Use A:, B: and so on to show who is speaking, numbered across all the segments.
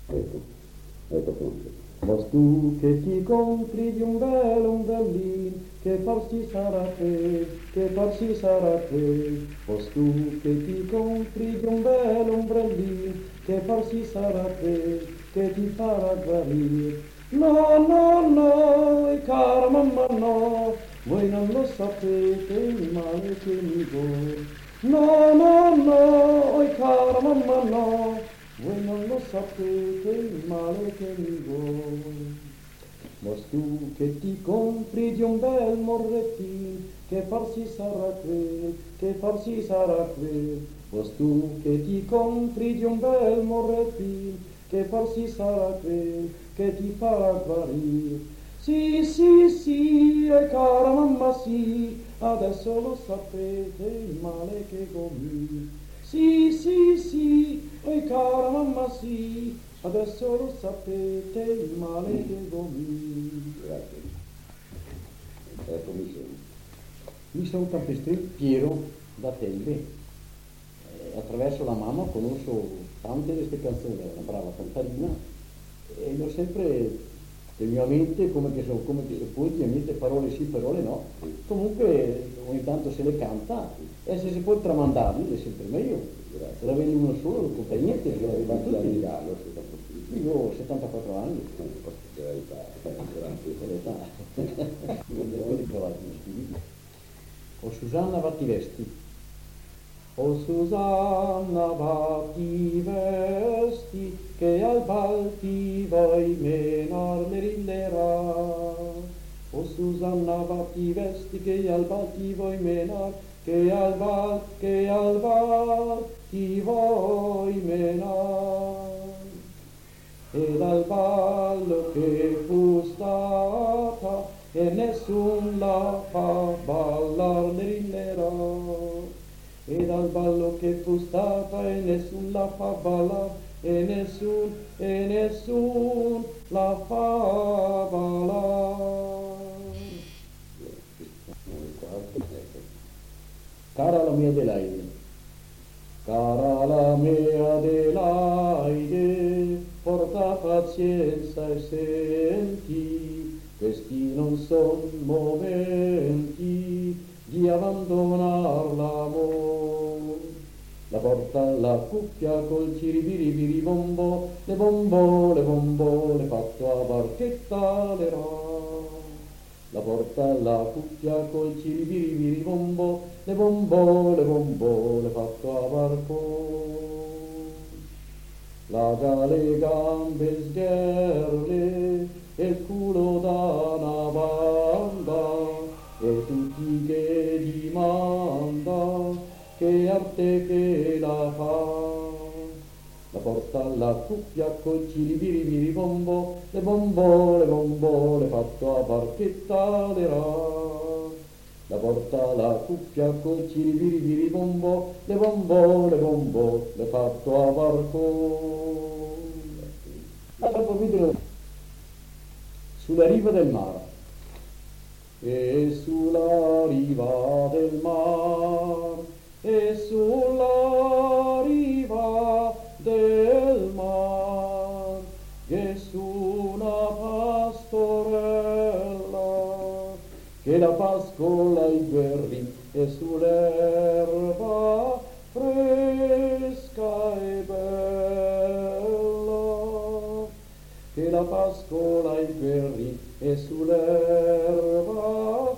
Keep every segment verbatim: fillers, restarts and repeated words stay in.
A: Ecco, ecco pronto.
B: Vos tu che ti compri di un bel ombrellin, che forse sarà te, che forse sarà te. Vos tu che ti compri di un bel ombrellin, che forse sarà te, che ti farà guarire. No, no, no, cara mamma no, voi non lo sapete il male che mi do. No, no, no, cara mamma no, voi non lo sapete il male che mi do. Vos tu che ti compri di un bel morrettin, che forse sarà quel, che forse sarà quel. Vos tu che ti compri di un bel morrettin, che forse sarà quel, che ti farà guarire. Sì, sì, sì, e cara mamma sì, adesso lo sapete il male che gommi. Sì, sì, sì, e cara mamma sì, adesso lo sapete il male che gommi.
A: Grazie. Ecco, mi sono.
B: Mi sono Campestrin Piero da Telde. Eh, attraverso la mamma conosco tante di queste canzoni, è una brava cantarina e l'ho sempre nella mia mente come che sono, come che se poi nella mente parole sì, parole no. Comunque ogni tanto se le canta e se si può tramandarli è sempre meglio. Se la vedi uno solo non conta niente, se la vedi
A: Quanti anni
B: tutti.
A: ha lo stesso possibile?
B: Io ho settantaquattro anni. O Susanna vatti vesti, o Susanna vatti vesti, che al bal ti vuoi menar le rillera. O Susanna vatti vesti, che al bal ti vuoi menar, che al bal, che al bal ti vuoi menar. E dal ballo che fu stata e nessun la fa ballar ne rillerà. E dal ballo che fu stata e nessun la fa ballar, e nessun, e nessun la fa ballar. Cara la mia Adelaide, cara la mia Adelaide, porta pazienza e senti, questi non son momenti di abbandonar l'amor. La porta alla cuffia col ciribiribiri bombo, le bombo, le bombo, le fatto a barchetta le ra. La porta alla cuffia col ciribiribiri bombo, le bombo, le bombo, le fatto a barco. Laga le gambe sgherle e il culo da una banda e tutti che gli manda, che arte che la fa. La porta alla cuffia col ciribiribiri bombo, le bombo, le bombo, le fatto a barchetta le ra. La porta alla cuffia col ciribiribiri bombo, le bombo, le bombo, le fatto a barco. L'altro video sulla riva del mare. E sulla riva del mare, e sulla riva del mar, che su una pastorella, che la pascola i guerri e sull'erba fresca e bella, che la pascola i guerri e sull'erba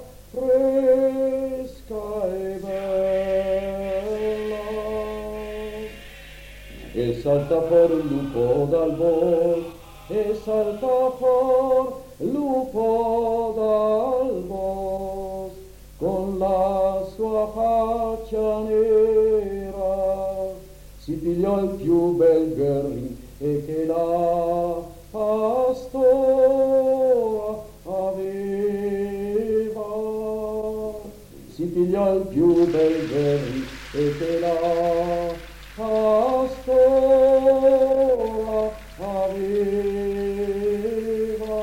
B: fresca e bella. E salta fuori il lupo dal bosco, e salta fuori il lupo dal bosco, con la sua faccia nera, si pigliò il più bel guerri e che la pastora aveva. Si pigliò il più bel guerri e che la pastora aveva.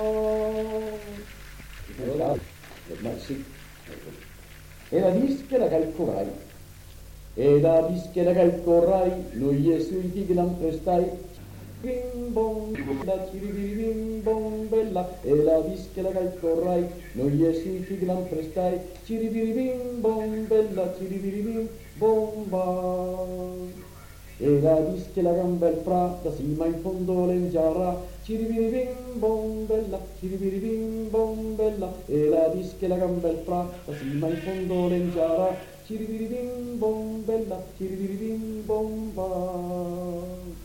B: Ma sì. E la dischera che il corai, e la dischera che il corai, lui e sui tiglan prestai, bim bom, la ciribiri bim bom bella, e la dischela che corrai, non gli esiti gran prestai, ciribiri bim bom bella, ciribiri bim bom ba. E la dischela gran bel fra, da sima in fondo leggiara, ciribiri bim bom bella, ciribiri bim bom bella, e la dischela gran bel fra, da sima in fondo leggiara, ciribiri bim bom bella, ciribiri bim bom ba.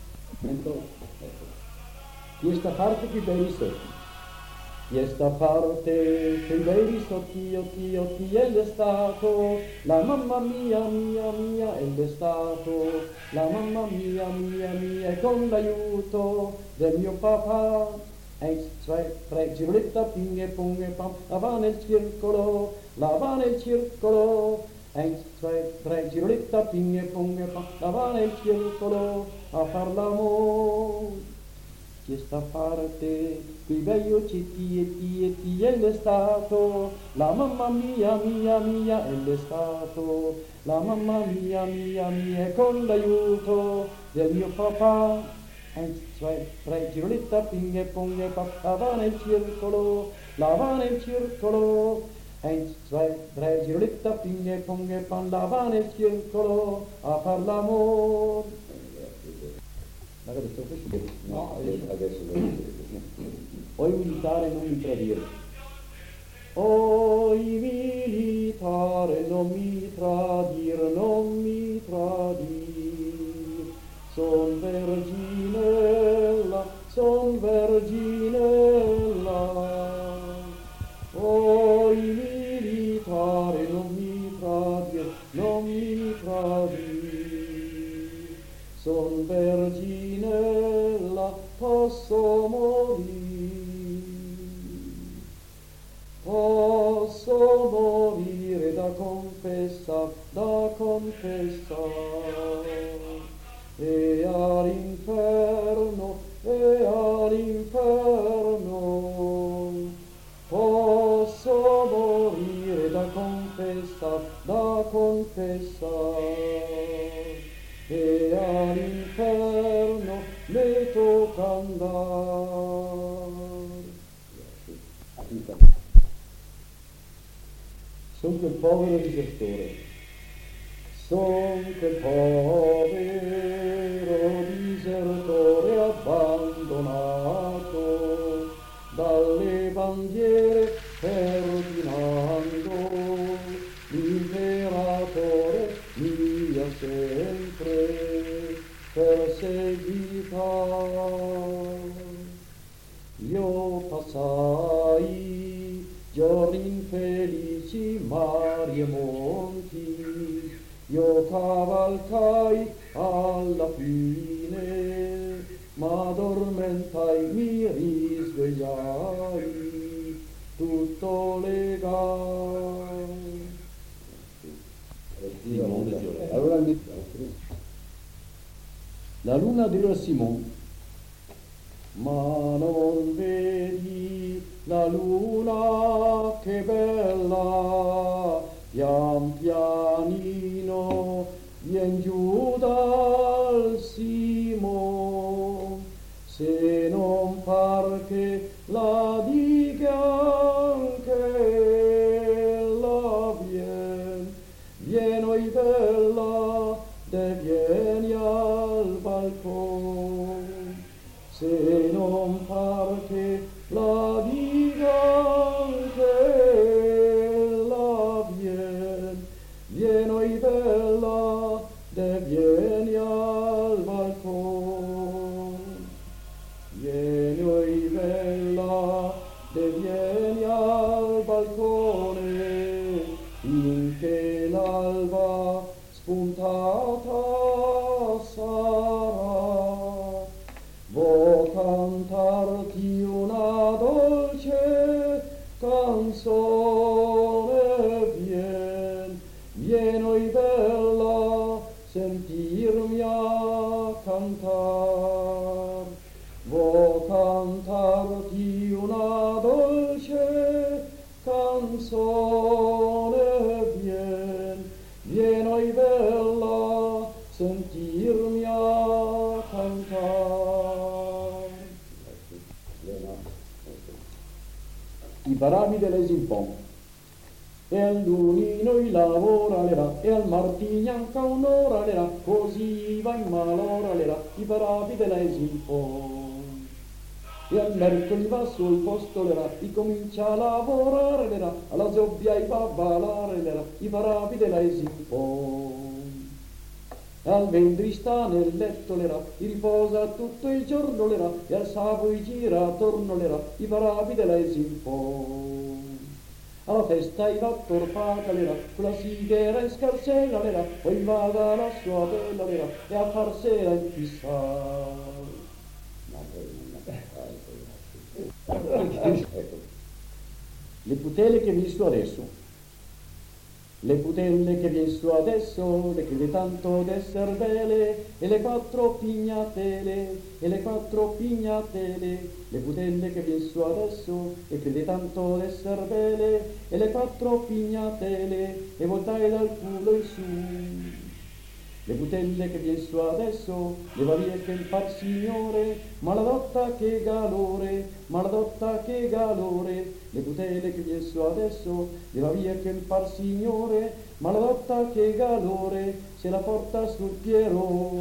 B: Questa parte qui bei risotti, questa parte che bei risotti, otti, otti, è l'estate, la mamma mia, mia, mia, è l'estate, la mamma mia, mia, mia, e con l'aiuto del mio papà, eins, zwei, tre, giroletta, ping e pong e pam, la va nel circolo, la va nel circolo, eins, zwei, tre, giroletta, ping e pong e pam, la va nel circolo, a far l'amore. Questa parte, qui bello citti e ti e ti è l'estato, la mamma mia, mia, mia, è l'estato, la mamma mia, mia, mia, con l'aiuto del mio papà. Eins, zwei, tre, giroletta, ping e pong e pam, la va nel circolo, la va nel circolo. Eins, zwei, tre, giroletta, ping e pong e pam, la va nel circolo, a far l'amore.
A: No, adesso, adesso lo vedo.
B: Oi militare non mi tradire. Oi militare non mi tradir, non mi tradir. Son verginella, son verginella. Oi militare non mi tradir, non mi tradir. Son verginella, posso morire, posso morire da confessar, da confessar, e all'inferno, e all'inferno, posso morire da confessar, da confessar. E all'inferno le tocca andare. Son quel povero disertore, son quel povero disertore abbandonato dalle bandiere ferdinando, l'imperatore mi ha sempre perseguitato. Io passai giorni infelici, mari e monti, io cavalcai alla fine, ma addormentai, mi risvegliai, tutto legai.
A: Allora mi...
B: La luna dirà a Simon, ma non vedi la luna che bella, pian pianino vien giù dal Simon, se non par che la dica anche la vien, vien oi bella, de vieni al balcon, se non par che la dica anche la vien, vien oi bella, de vieni al balcon, vieni oi bella, de vieni al balcone, finché l'alba spuntata sarà, vo cantarti una dolce canzone, vien, vien oi bella, sentirmi a cantar, vo cantarti una dolce canzone, vien, vien oi bella, sentirmi a cantar. parami dell'esimpon. E al lunino il lavoro l'era, e al martignanca un'ora l'era, così va in malora l'era, i parami dell'esimpon. E al mercoledì va sul posto l'era, i comincia a lavorare l'era, alla zobbia i va a ballare l'era, i parami dell'esimpon. E al venerdì sta nel letto l'era, i riposa tutto il giorno l'era, e al sabato i gira attorno l'era, i parami dell'esimpon. Alla festa i va torpata l'era, con la sigara in scarsella l'era, poi va dalla sua bella l'era, e a farsela in chissà. Le putele che vi su adesso, le putelle che vi su adesso, le crede tanto d'esser belle, e le quattro pignatele, e le quattro pignatele, le putelle che vi su adesso, e crede tanto d'esser belle, e le quattro pignatele, e voltai dal culo in su. Le putelle che vien su adesso, le varie che il par signore, maladotta che galore, maladotta che galore. Le putelle che vien su adesso, le varie che il par signore, maladotta che galore, se la porta sul Piero.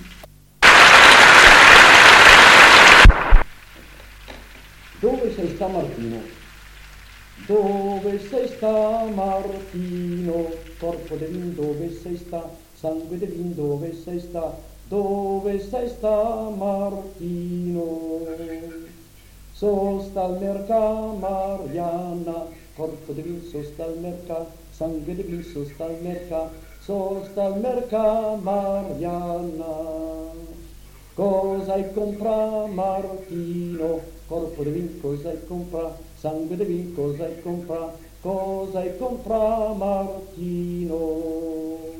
B: Dove sei sta Martino? Dove sei sta Martino? Corpo de vin dove sei sta? Sangue de vin dove sei sta? Dove sei sta Martino? So sta al mercà Mariana, corpo de vin so sta al mercà, sangue de vin so sta al mercà, so sta al mercà Mariana. Cosa hai compra Martino? Corpo de vin cosa hai compra? Sangue de vin cosa hai compra? Cosa hai compra Martino?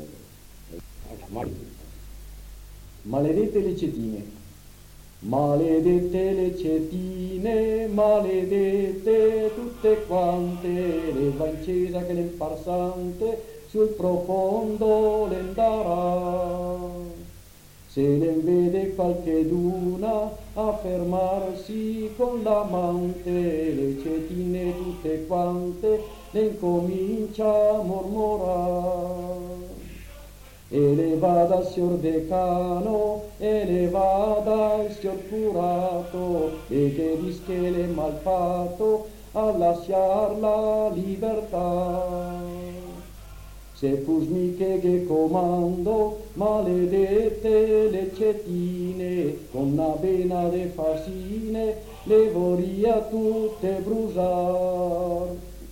B: Maledette le cetine, maledette le cetine, maledette tutte quante, le va in chiesa che l'imparsante sul profondo le andarà. Se ne vede qualcheduna a fermarsi con l'amante, le cetine tutte quante le incomincia a mormorare. E le vada al signor decano, e le vada al signor curato, e che dischele mal fatto a lasciar la libertà. Se fus miche che comando, maledette le cetine, con una bena de fascine, le vorria tutte brusar.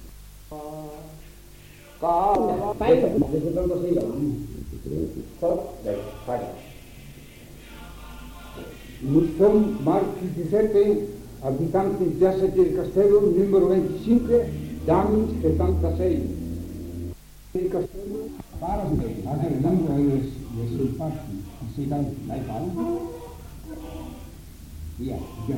A: Calma, fai, secondo sei anni. Dai, fai.
C: Musson Marchi Giuseppe, abitante di Piazza del Castello, numero venticinque, Dami settantasei. Il castello, para de hacer el nombre de sul parti, así tal, dai palo. Via, via.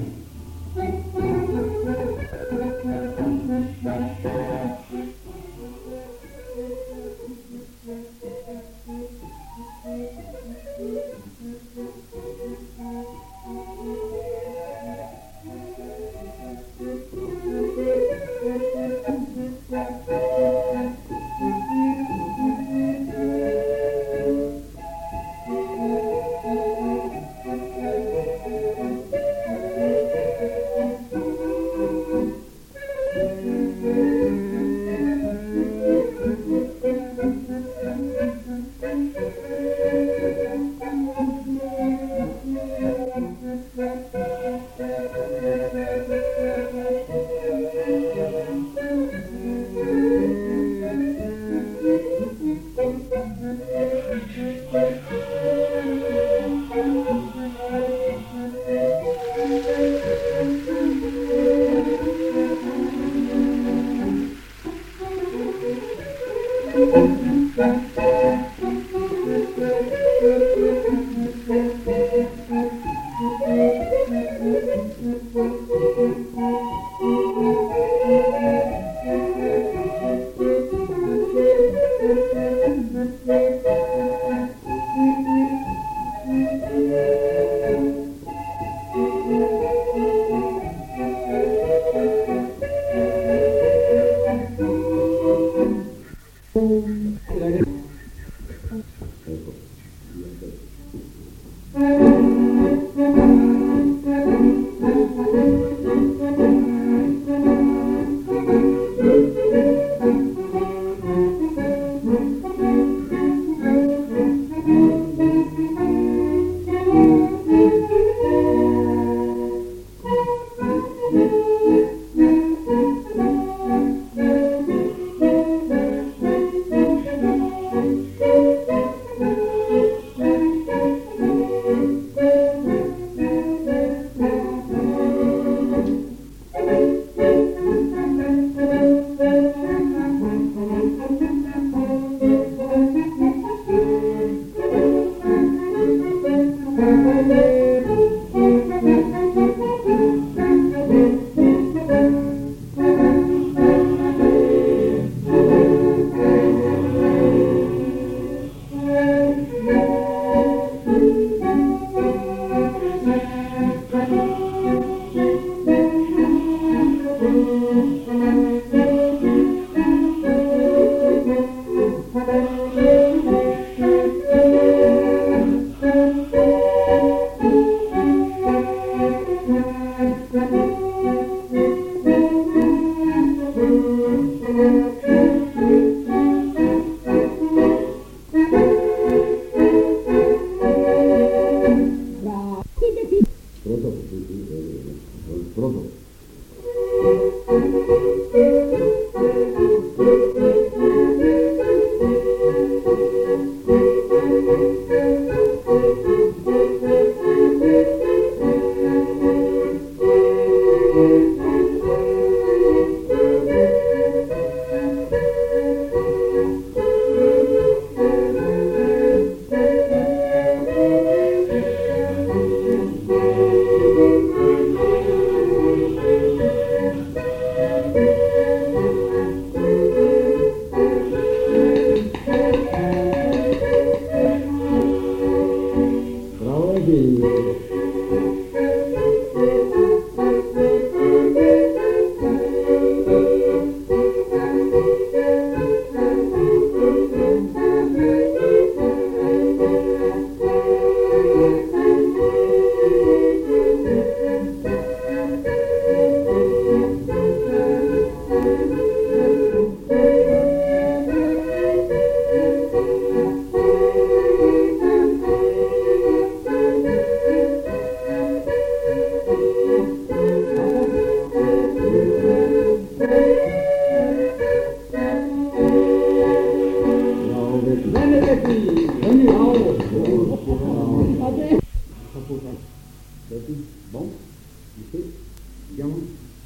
C: Bom, isso, digamos,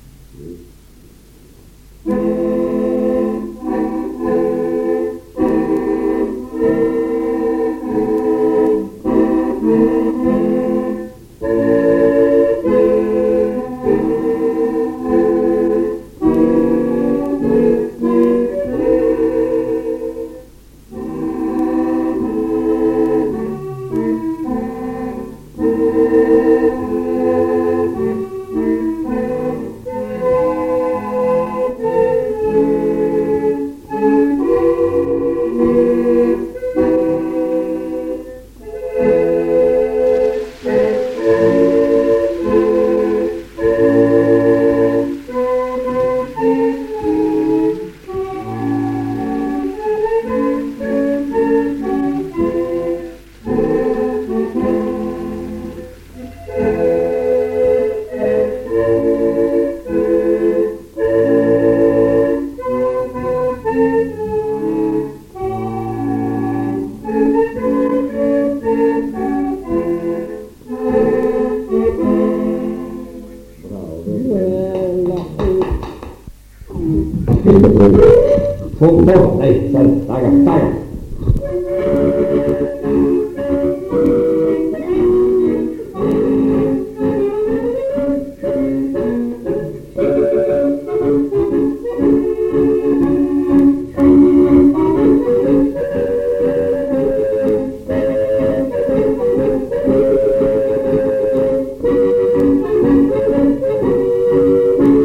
A: Không tốt, đây, dần, tay gặp, tay gặp.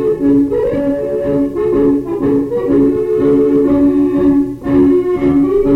D: Thank you.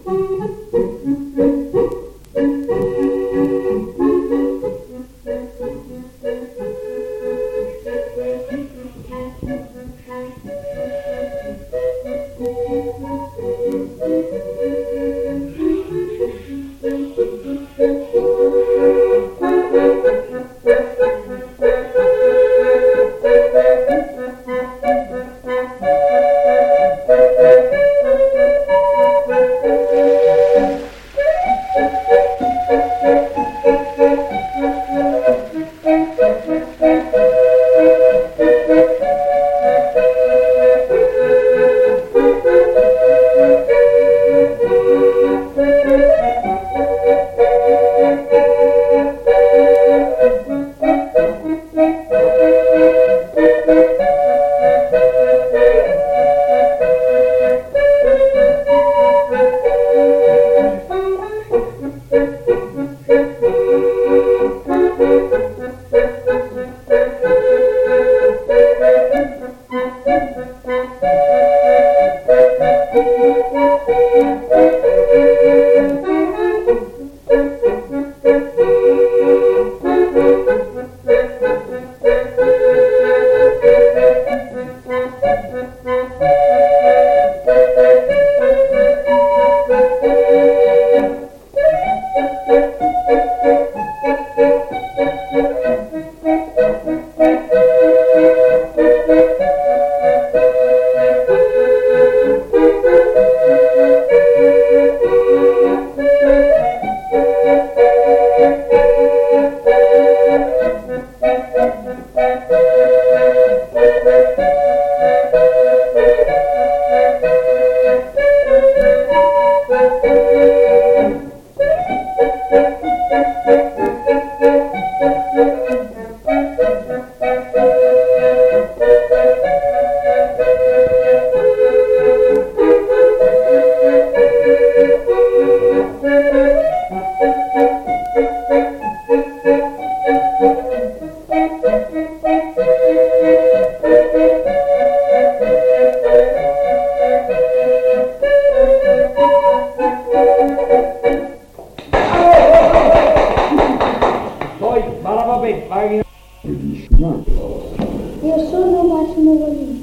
D: Io sono Massimo Golini.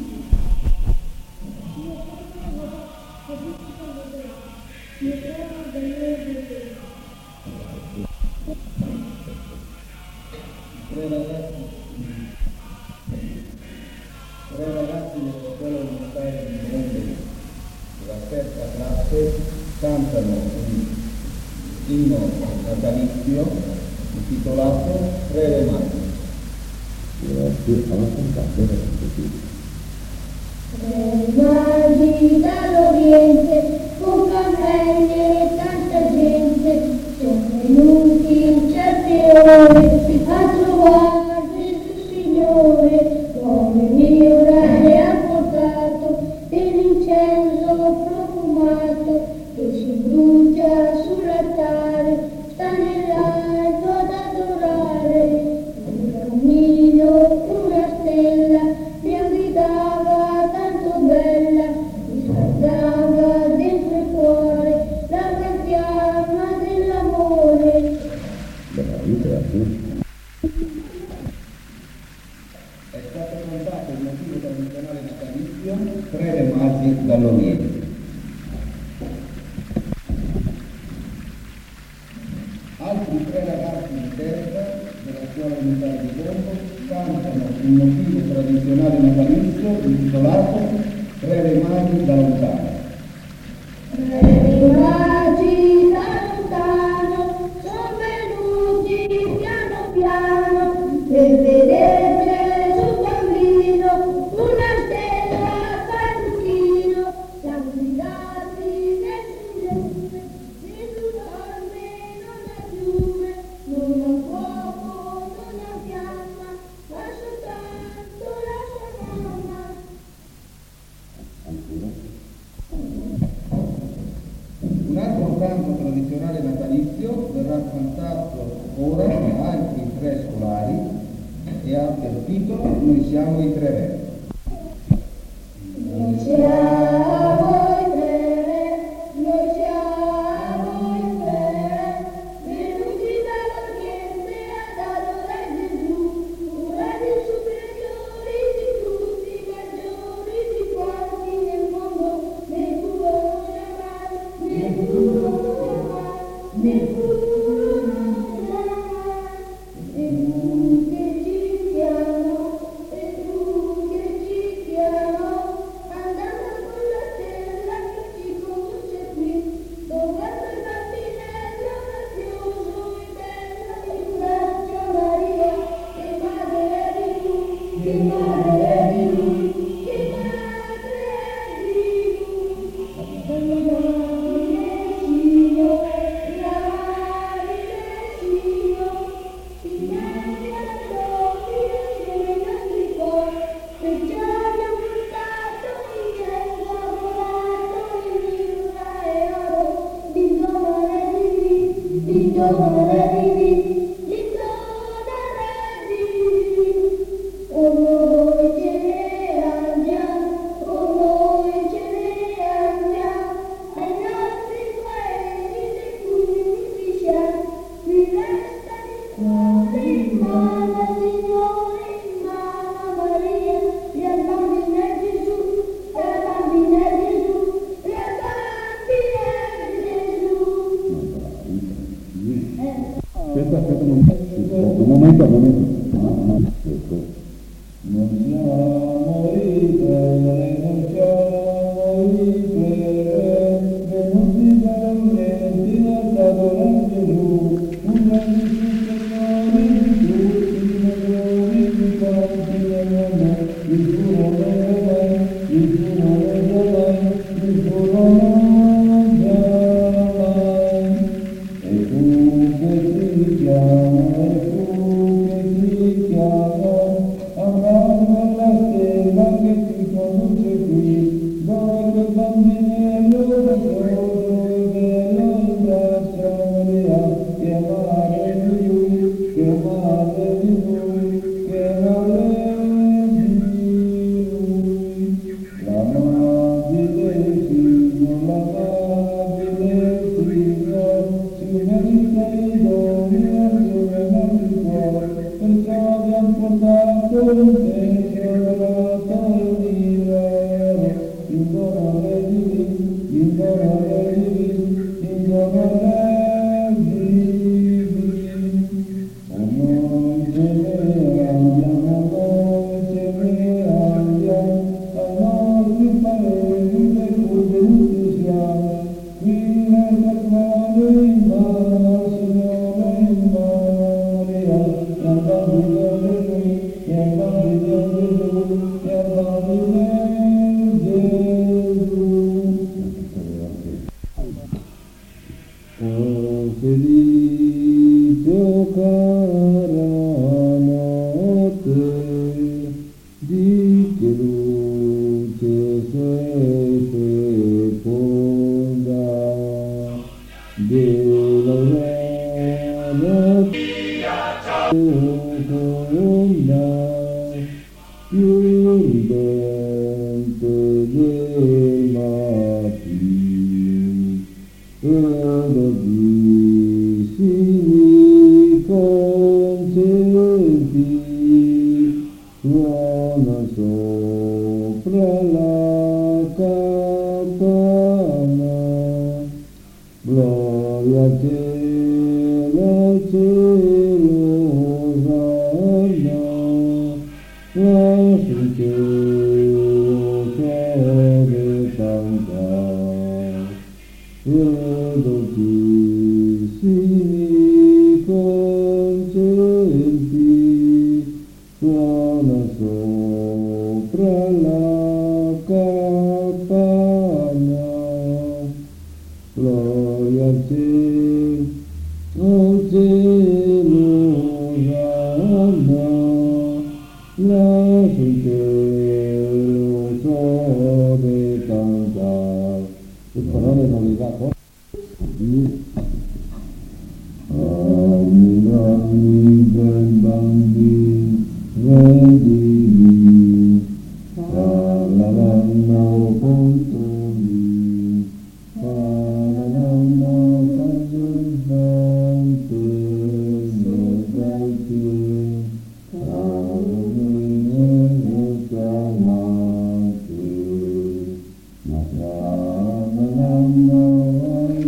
E: Tre ragazzi, tre ragazzi della scuola universitaria di Mondo della terza classe cantano l'inno natalizio intitolato Tre le mani.
D: Magi dall'Oriente, con cammelli e tanta gente, sono venuti in certe ore a trovare Gesù Signore, come mio re ha portato dell'incenso profumato che si brucia sull'altare, sta nell'alto ad adorare. Un cammino, una stella, mi guidava tanto bella, mi scaldava dentro il cuore la gran fiamma dell'amore.
E: È stato cantato il motivo tradizionale natalizio Tre le magi dall'Oriente. Altri tre ragazzi di terza della scuola militare di Bombo cantano il motivo tradizionale natalizio intitolato Tre le magi da lontano.
D: Tre magi da lontano sono venuti piano piano per vedere sul bambino una stella fantuchino, siamo guidati nel Signore, Gesù dorme, non ha fiume, non ha fuoco, non ha fiamma, ma soltanto la sua mamma.
E: Un altro canto tradizionale natalizio verrà cantato ora da altri tre scolari e ha per titolo Noi siamo i tre re.
D: Noi siamo i tre re, noi siamo
E: Namo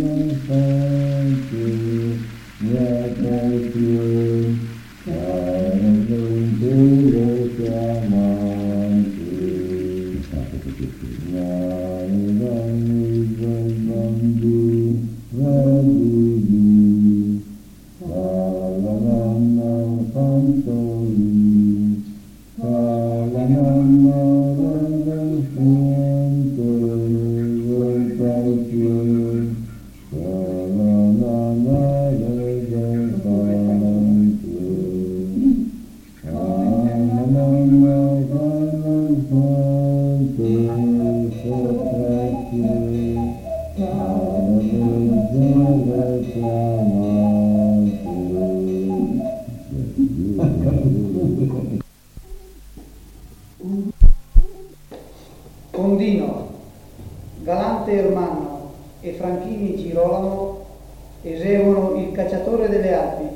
F: bambini Girolamo eseguono Il cacciatore delle api.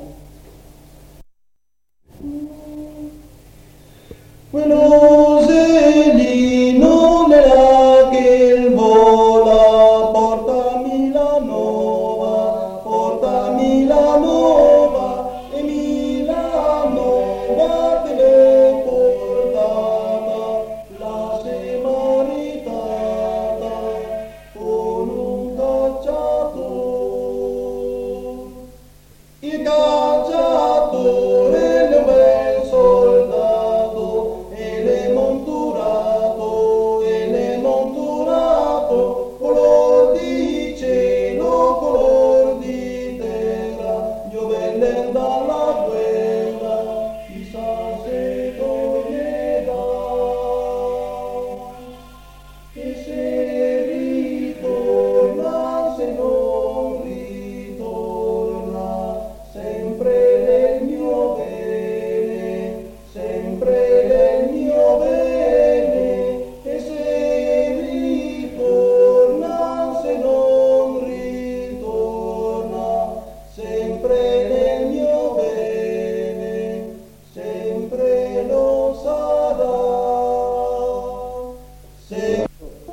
B: Quell'osellino nella che il vola, portami la nuova, portami la nuova, e mi la nuova te l'ho portata, la sei maritata con un cacciatore. Il cacciatore è un bel soldato, e l'è monturato, e l'è monturato, color di cielo, color di terra, giovellen dalla guerra, chissà se tornerà. E se ritorna, se non ritorna, sempre nel mio bene, sempre nel mio bene. E se ritorna, se non ritorna, sempre nel mio bene, sempre lo sarà. Se-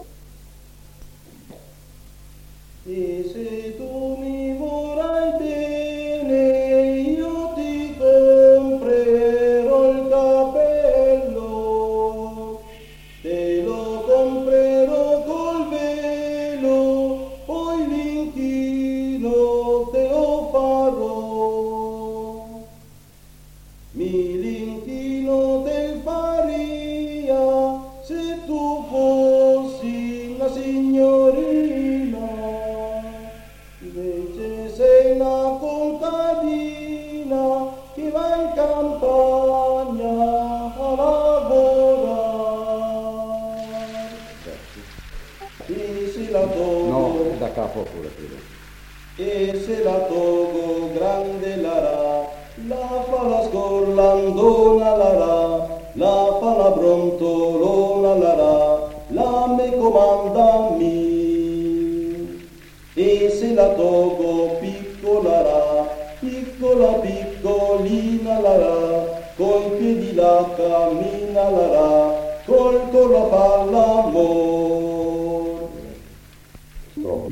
B: E se tu mi vorrai bene, io ti comprerò il cappello, te lo comprerò col velo, poi l'inchino te lo farò. Mi l'inchino te faria se tu fossi una signorina, invece sei una contadina che va in campagna a lavorare. E se la togo,
C: No, da capo pure prima.
B: e se la togo grande larà, la fa la scorlandona larà, la fa la brontolona larà, la me comanda mi. E se la togo piccola ra, piccola piccolina larà, coi piedi la cammina larà, col collo fa l'amor.
C: Stop.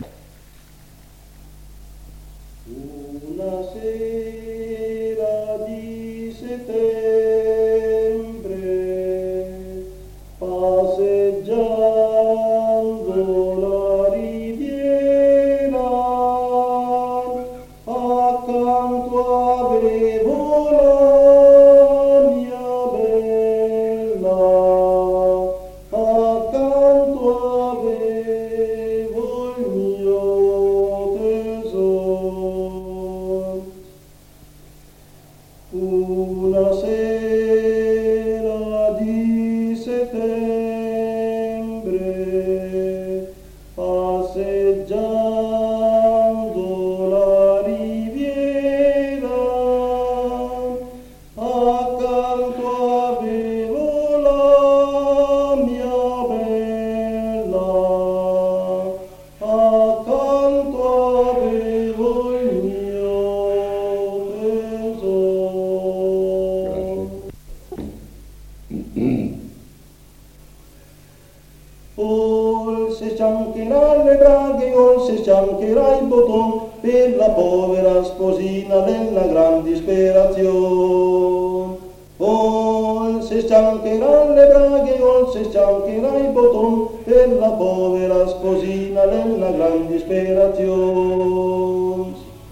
B: Una sera di settembre, passeggiando la riviera, accanto avevo la mia bella, accanto avevo il mio tesoro. Una sera di settembre, passeggiando la riviera, accanto avevo la mia bella, accanto avevo il mio tesoro. Oh, se ciancherà le braghe, oh, se ciancherà il bottone, per la povera sposina della gran disperazione. Oh, se ciancherà le braghe, oh, se ciancherà il bottone, per la povera sposina della gran disperazione.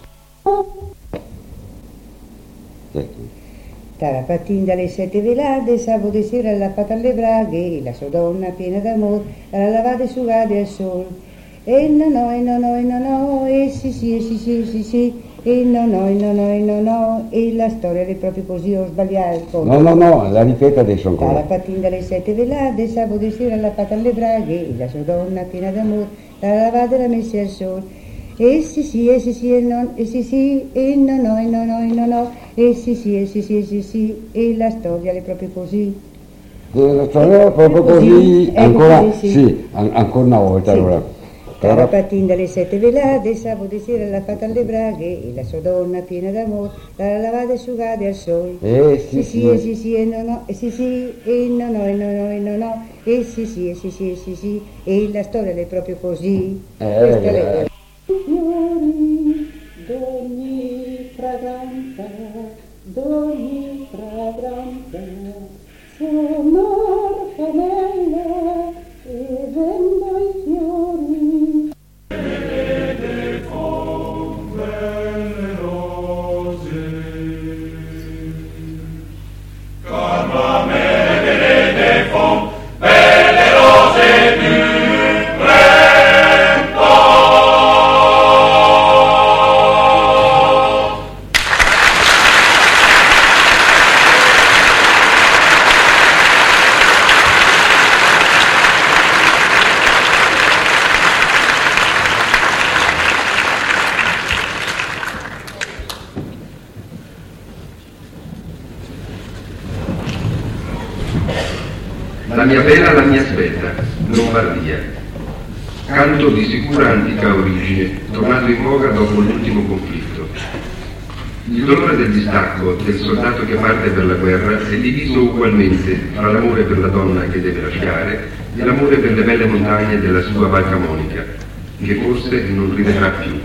G: Tarapatin dalle sette velate, sabato sera l'ha fatta alle braghe, la sua donna piena d'amore, la lavate sugate al sol. E no no, e no no, e no no, e sì sì, e sì sì, e sì sì, e no no, e no no, e no no, e la storia è proprio così, ho sbagliato.
C: No, no, no, la ripeta adesso ancora.
G: Tarapatin dalle sette velate, sabato sera l'ha fatta alle braghe, la sua donna piena d'amore, la lavate e la messa al sol. E sì sì, e sì sì, e no, e sì sì, e no no, e no no, e no no, e sì sì, e sì sì, e sì sì, e la storia è proprio così.
C: La storia è proprio
G: Così,
C: così,
G: ecco
C: ancora,
G: così, sì.
C: sì, an- ancora una volta
G: Sì.
C: allora.
G: Tarapatin dalle sette velate, sabato sera l'ha fatta alle braghe, e la sua donna piena d'amore, l'ha lavata e asciugata al sole.
A: Eh,
G: Sì, sì, e sì, sì, e no, no, e sì, sì, e no, no, e no, no, e no, no, e sì, sì, e sì, sì, e sì, sì, e la storia è proprio così.
A: Eh,
G: Questa
A: eh,
G: è
B: Fiori d'ogni fragranza, d'ogni fragranza, sono orfanella e vendo i fiori.
H: La mia pena, la mia aspetta, Lombardia. Canto di sicura antica origine, tornato in voga dopo l'ultimo conflitto. Il dolore del distacco del soldato che parte per la guerra è diviso ugualmente tra l'amore per la donna che deve lasciare e l'amore per le belle montagne della sua Val Camonica, che forse non rivedrà più.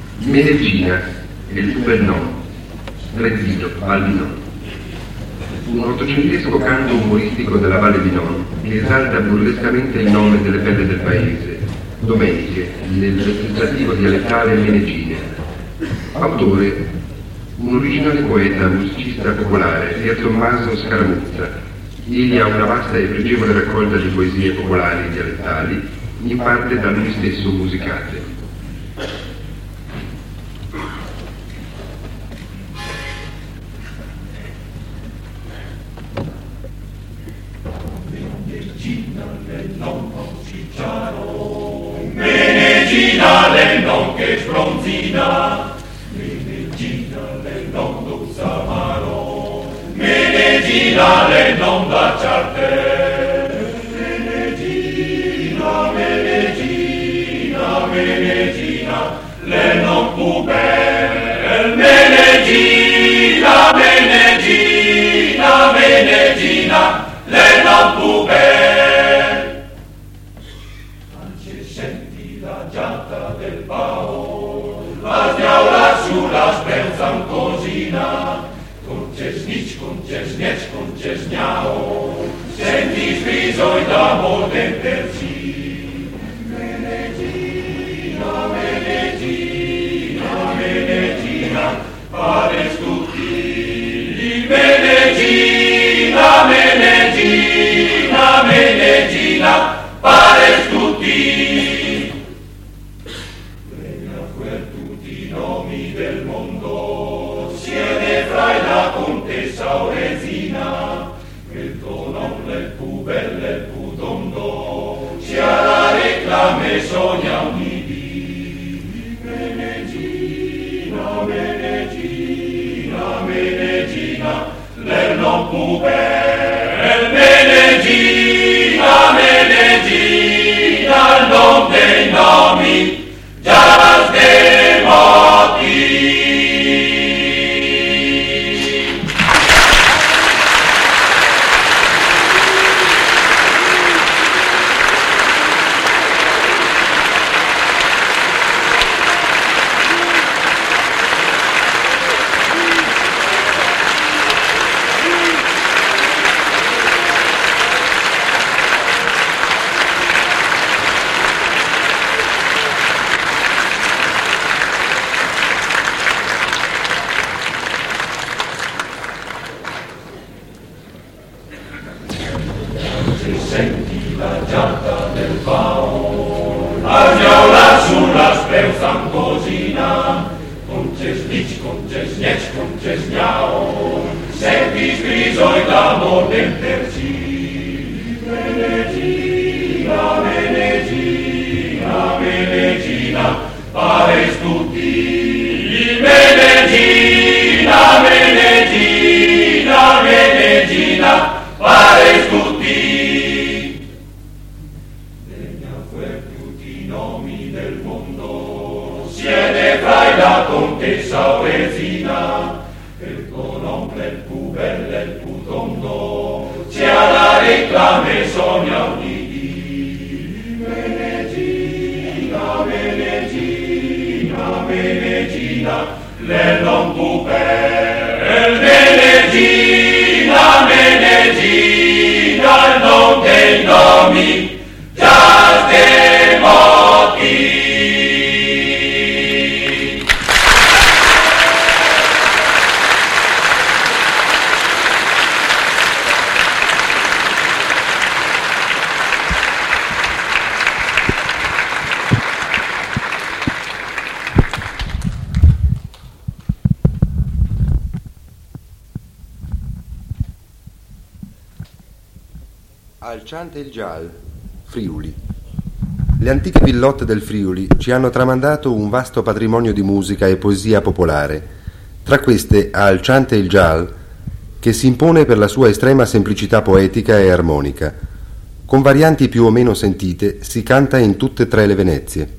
H: Meneggina, e il tuo bel nome, Rezzito, Valdino. un ottocentesco canto umoristico della Valle di Non che esalta burlescamente il nome delle belle del paese, Domeniche, nel recitativo dialettale Menegine. Autore, un originale poeta, musicista popolare, Pier Tommaso Scaramuzza. Egli ha una vasta e pregevole raccolta di poesie popolari e dialettali, in parte da lui stesso musicate.
I: Menegina lei non che sbronzina, Menegina lei non duzza amaro, Menegina lei non da ciarte, Menegina, Menegina, Menegina, lei non puber, Menegina, Menegina, Menegina, lei non puber. Del pao, la sniaula sulla sperzan cosina, con cesnic, con cesniec, con cesniao, senti svisoi d'amor d'enterci. Menegina, Menegina, Menegina, pares tutti, Menegina, Menegina, Menegina, pares tutti. Del mondo siede fra la contessa Auresina, il tuo nome il più bello e il più tondo, sia la reclame sogna unidi. Menegina, Menegina, Menegina, lei non più bel, Menegina, Menegina, il nome dei nomi, già demoti. Senti la giatta del pao, la viola sulla sperzan cosina, con cesnic, con cesniec, con cesniao, senti sgrisoi d'amor d'enterci. Menegina, Menegina, Menegina, pares tutti, Menegina, Menegina, Menegina, pares tutti. Del mondo siede fra la contessa Auresina, il tuo nome il più bello e il più tondo, sia la reclame sogna unidi. Menegina, Menegina, Menegina, lei non puber, Menegina, Menegina, il nome dei nomi, già demoti.
J: Al Ciante il Gial, Friuli. Le antiche villotte del Friuli ci hanno tramandato un vasto patrimonio di musica e poesia popolare. Tra queste Al Ciante il Gial, che si impone per la sua estrema semplicità poetica e armonica. Con varianti più o meno sentite, si canta in tutte e tre le Venezie.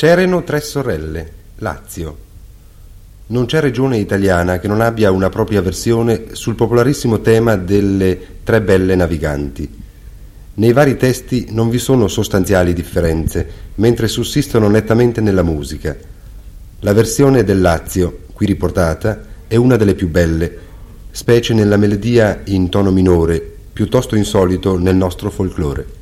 J: C'erano tre sorelle, Lazio. Non c'è regione italiana che non abbia una propria versione sul popolarissimo tema delle tre belle naviganti. Nei vari testi non vi sono sostanziali differenze, mentre sussistono nettamente nella musica. La versione del Lazio, qui riportata, è una delle più belle, specie nella melodia in tono minore, piuttosto insolito nel nostro folklore.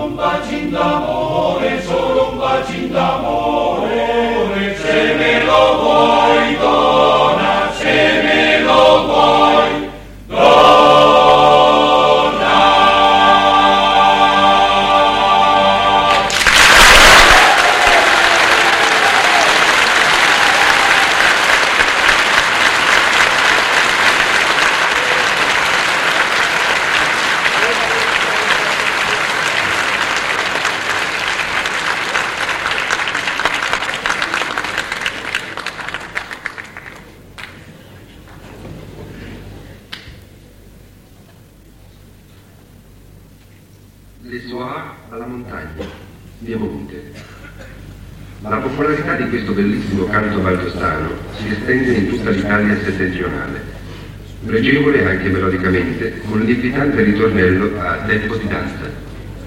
I: D'amore, solo un bacino d'amore, se me lo
H: Les Soirs alla montagna, Piemonte. La popolarità di questo bellissimo canto valdostano si estende in tutta l'Italia settentrionale, pregevole anche melodicamente, con l'invitante ritornello a tempo di danza.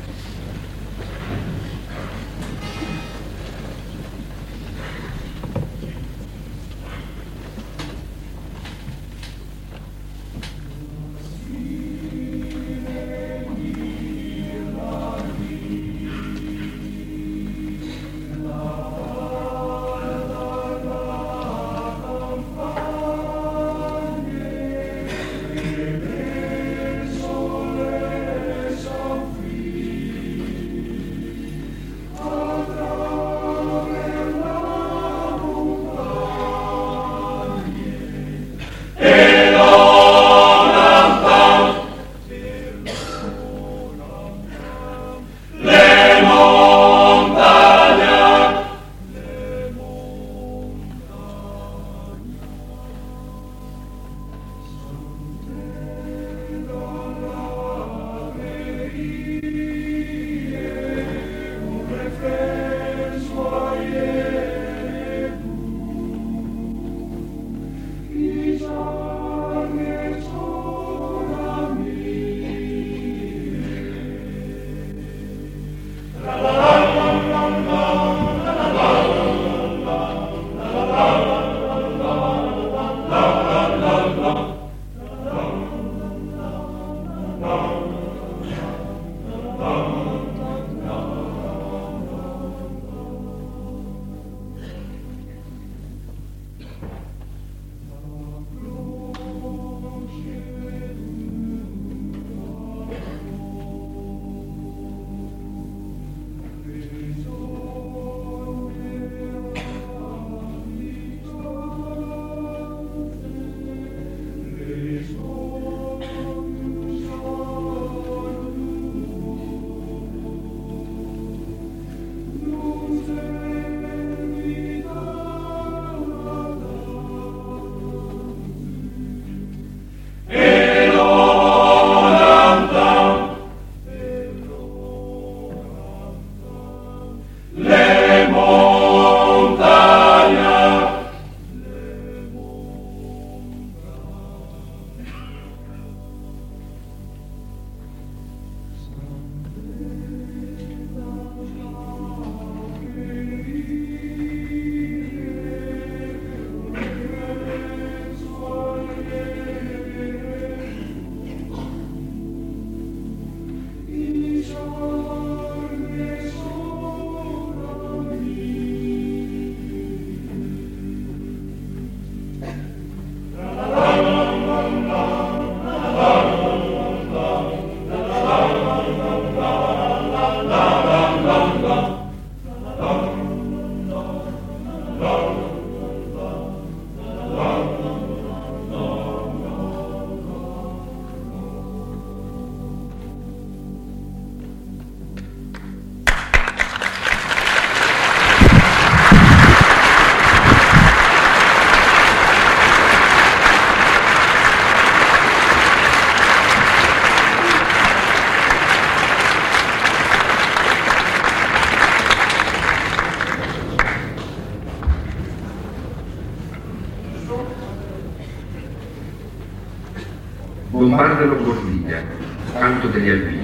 H: Bombardano Cordiglia, canto degli Alpini.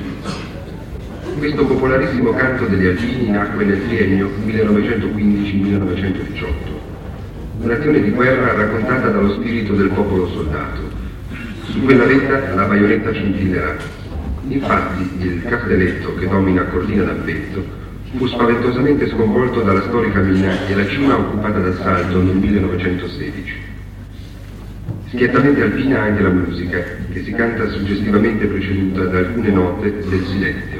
H: Questo popolarissimo canto degli Alpini nacque nel triennio millenovecentoquindici millenovecentodiciotto, un'azione di guerra raccontata dallo spirito del popolo soldato. Su quella vetta la baionetta scintillerà. Infatti il castelletto che domina Cortina d'Ampezzo fu spaventosamente sconvolto dalla storica mina e la cima occupata d'assalto nel millenovecentosedici. Schiettamente alpina anche la musica, che si canta suggestivamente preceduta da alcune note del silenzio.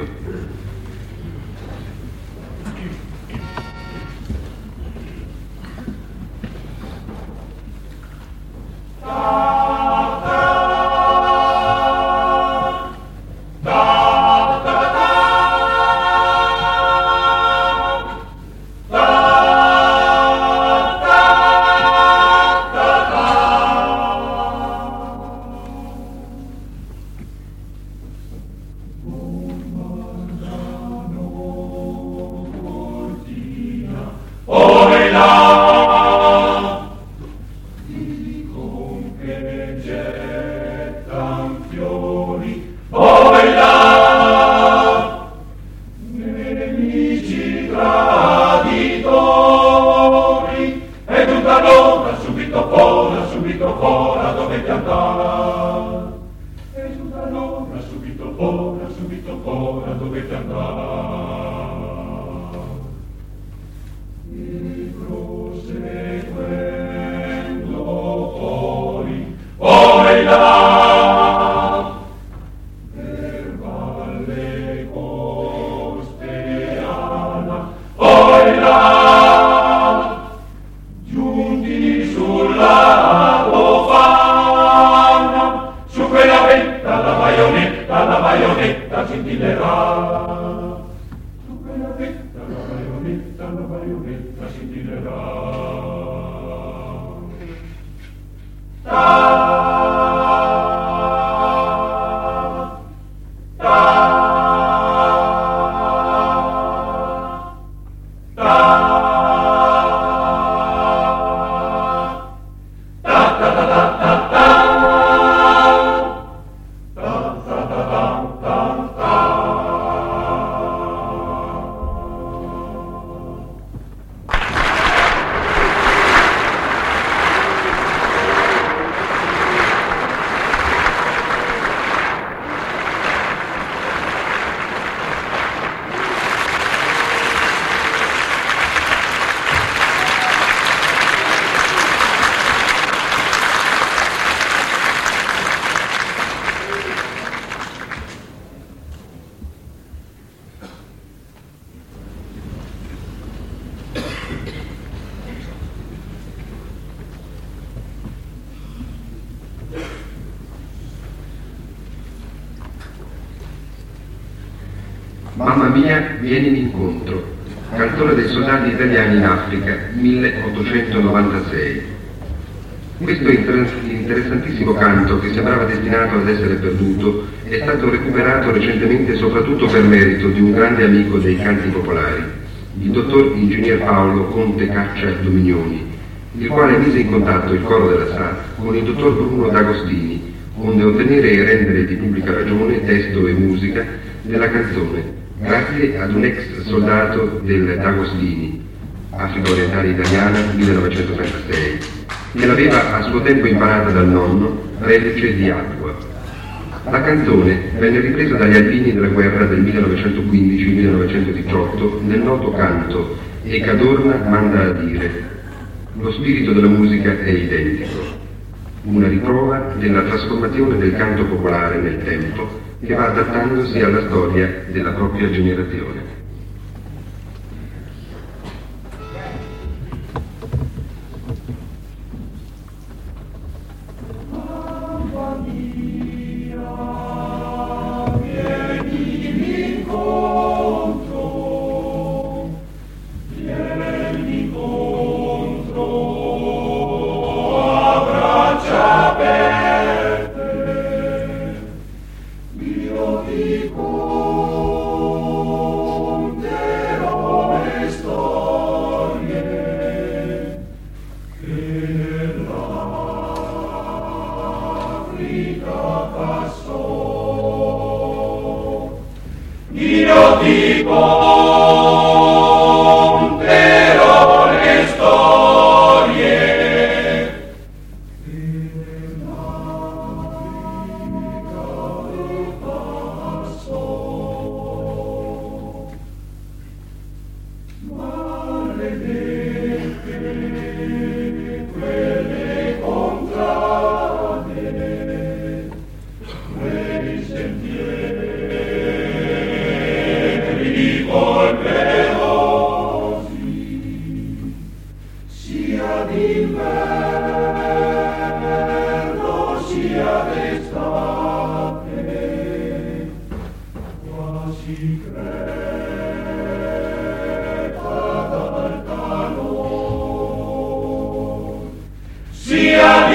I: Oh, ora, subito, ora dovete andare. E proseguendo poi, poi là, per Valle Costeana, poi là, giunti sulla Tofana, su quella vetta la baionetta, la baionetta scintillerà. Su quella vetta la baionetta, la baionetta scintillerà. Ta
H: Mamma mia, vienimi incontro. Canzone dei soldati italiani in Africa, milleottocentonovantasei. Questo interessantissimo canto, che sembrava destinato ad essere perduto, è stato recuperato recentemente soprattutto per merito di un grande amico dei canti popolari, il dottor ingegner Paolo Conte Caccia Dominioni, il quale mise in contatto il coro della S A T con il dottor Bruno D'Agostini, onde ottenere e rendere di pubblica ragione testo e musica della canzone, grazie ad un ex soldato del D'Agostini, Africa Orientale Italiana, millenovecentotrentasei, che l'aveva a suo tempo imparata dal nonno, reduce di Adua. La canzone venne ripresa dagli alpini della guerra del millenovecentoquindici millenovecentodiciotto nel noto canto E Cadorna manda a dire. Lo spirito della musica è identico, una riprova della trasformazione del canto popolare nel tempo che va adattandosi alla storia della propria generazione.
I: Io ti conterò le storie nell'Africa passo, maledette quelle contrade, quei sentieri polverosi, sia d'inverno sia d'estate, quasi crepa dal calore, sia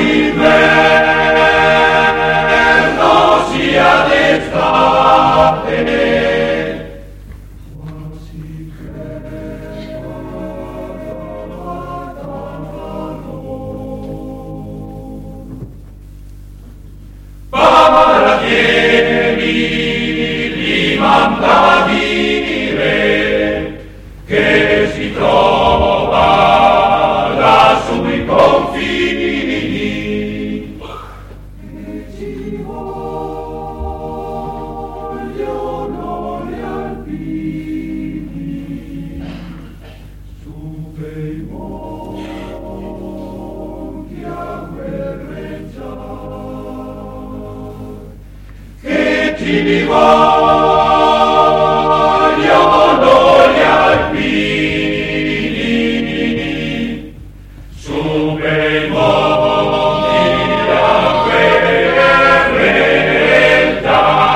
I: d'inverno sia d'estate. Manda a dire che si trova lassù i confini e ci vuole tagliano gli alpini, su per i monti la fedeltà.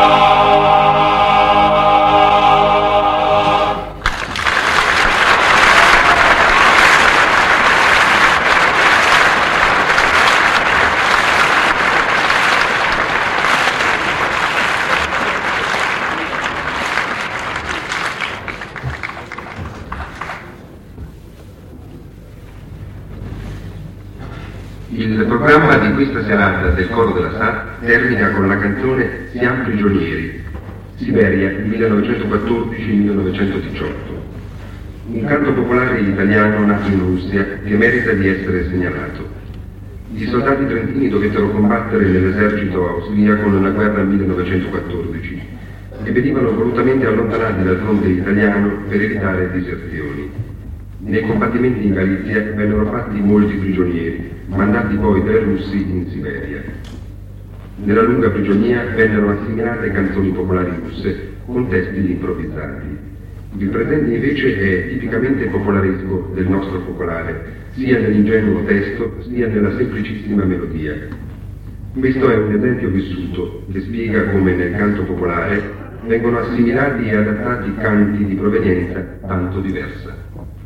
H: Il programma di questa serata del Coro della S A T termina con la canzone Siamo prigionieri, Siberia, millenovecentoquattordici millenovecentodiciotto. Un canto popolare italiano nato in Russia che merita di essere segnalato. I soldati trentini dovettero combattere nell'esercito austriaco nella guerra millenovecentoquattordici e venivano volutamente allontanati dal fronte italiano per evitare diserzioni. Nei combattimenti in Galizia vennero fatti molti prigionieri, mandati poi dai russi in Siberia. Nella lunga prigionia vennero assimilate canzoni popolari russe con testi improvvisati. Il presente invece è tipicamente popolaresco del nostro popolare, sia nell'ingenuo testo sia nella semplicissima melodia. Questo è un esempio vissuto che spiega come nel canto popolare vengono assimilati e adattati canti di provenienza tanto diversa.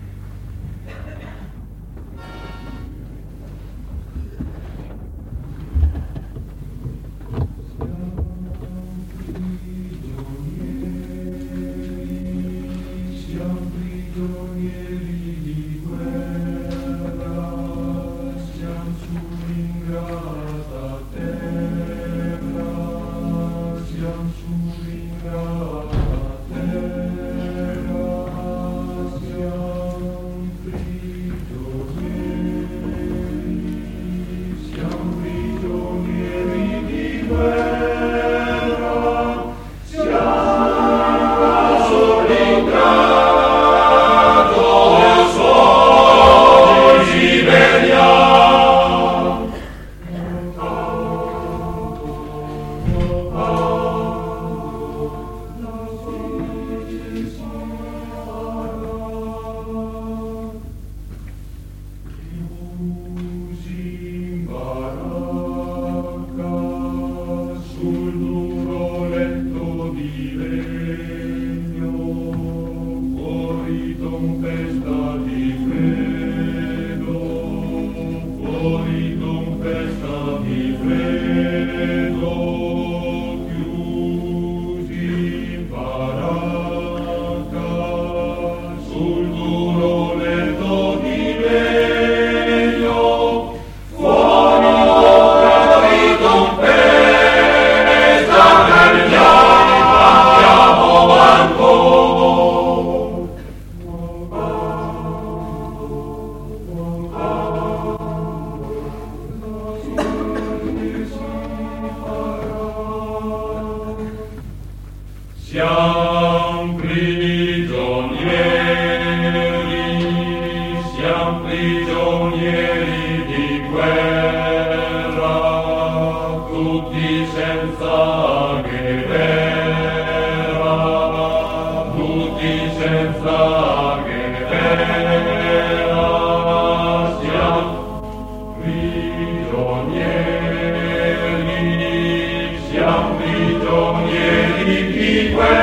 I: Siamo prigionieri, siamo prigionieri di guerra, tutti senza guerra, tutti senza guerra, siamo prigionieri, siamo prigionieri di guerra.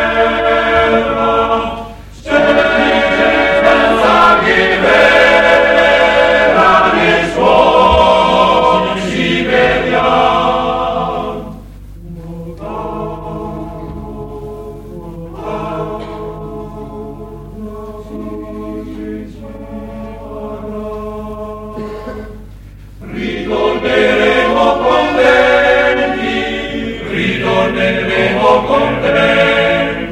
I: Ritorneremo contenti, ritorneremo contenti.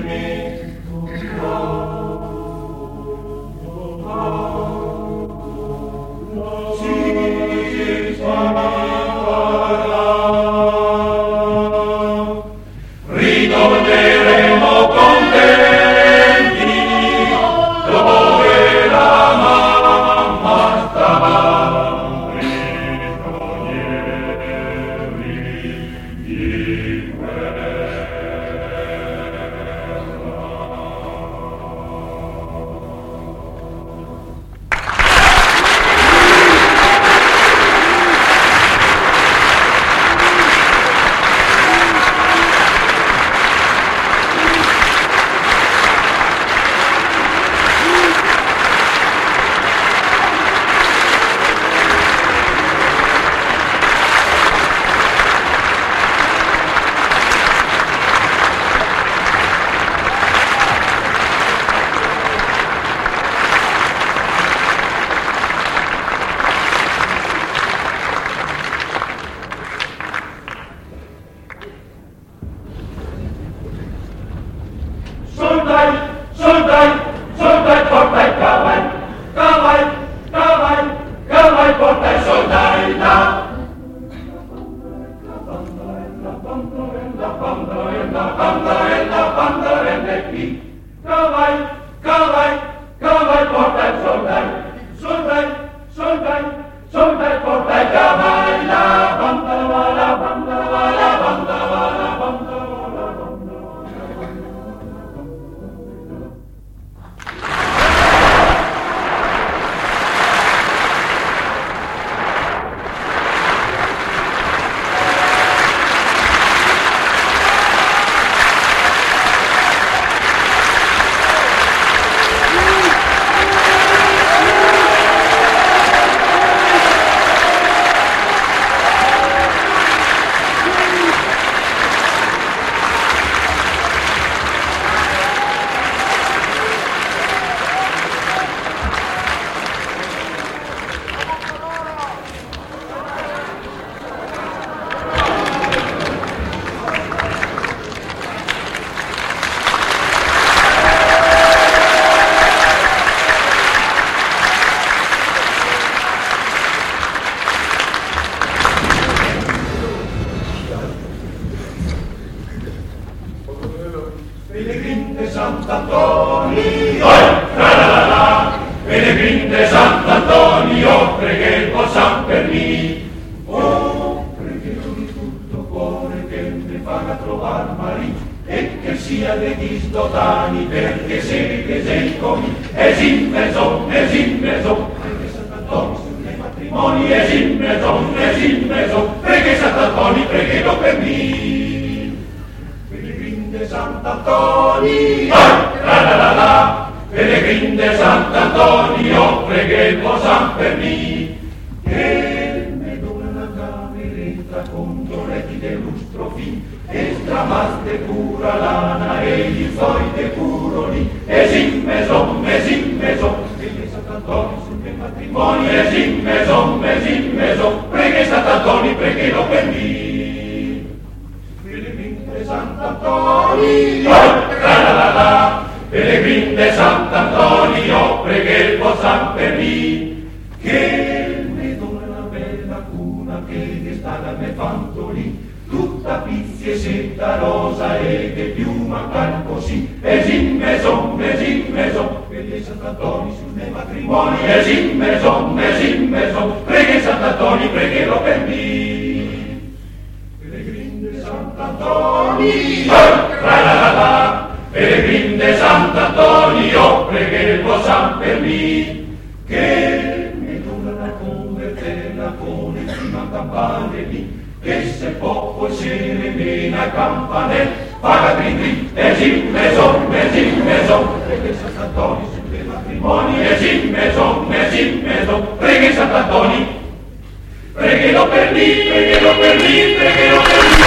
I: Pellegrin de Sant'Antonio, tra la la la, Pellegrin de Sant'Antonio, pregherò San per me. Oh, pregherò di tutto cuore che mi faga trovar marito, e che sia de disdotani, perché se che sei con es in mezzo, es in mezzo, perché Sant'Antonio sulle matrimoni, es in mezzo, es in mezzo, perché Sant'Antonio pregherò per me. Pellegrin de Sant'Antonio, la la la la, Pellegrin de Sant'Antonio, pregherò San per me, che me dona la cameretta con doretti de lustro fin, e stramaste pura lana e gli suoi de puro lì, e sin meso, e sin meso, perché Sant'Antonio sul mio matrimonio, e sin meso, e sin meso, preghe Sant'Antonio, pregherò per me. Pellegrin de Sant'Antonio, la la la la, Pellegrin de Sant'Antonio, pregherò San per me, che me dona la bella cuna che è stata me fanto lì, tutta pizzie setta rosa e che più mancar così, es in meso, es in meso, perché Sant'Antonio sul mio matrimonio, es in meso, es in meso, preghe Sant'Antonio, pregherò per me. Pellegrin de Sant'Antonio, la la la la, Pellegrin de Sant'Antonio, pregherò San per me, che mi dona la convertella con il prima campane lì, che se poco se ne mena campanel, paga trin trin, es in meso, es in meso, perché Sant'Antonio sul mio matrimonio, es in meso, es in meso, preghe Sant'Antonio, pregherò per me, pregherò per me, pregherò per me.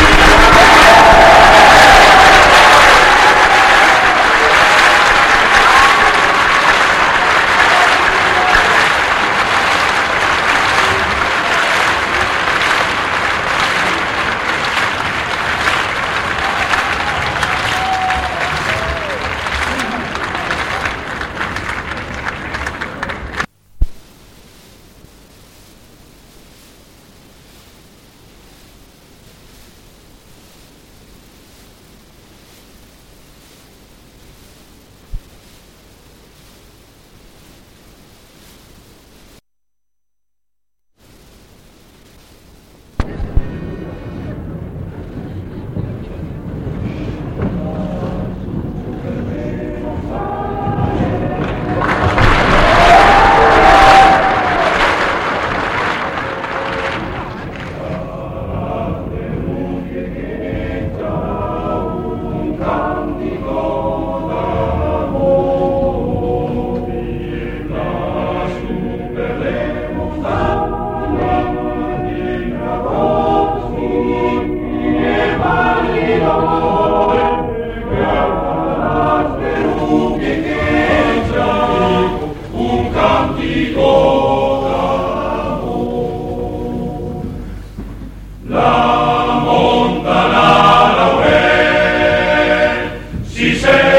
I: Si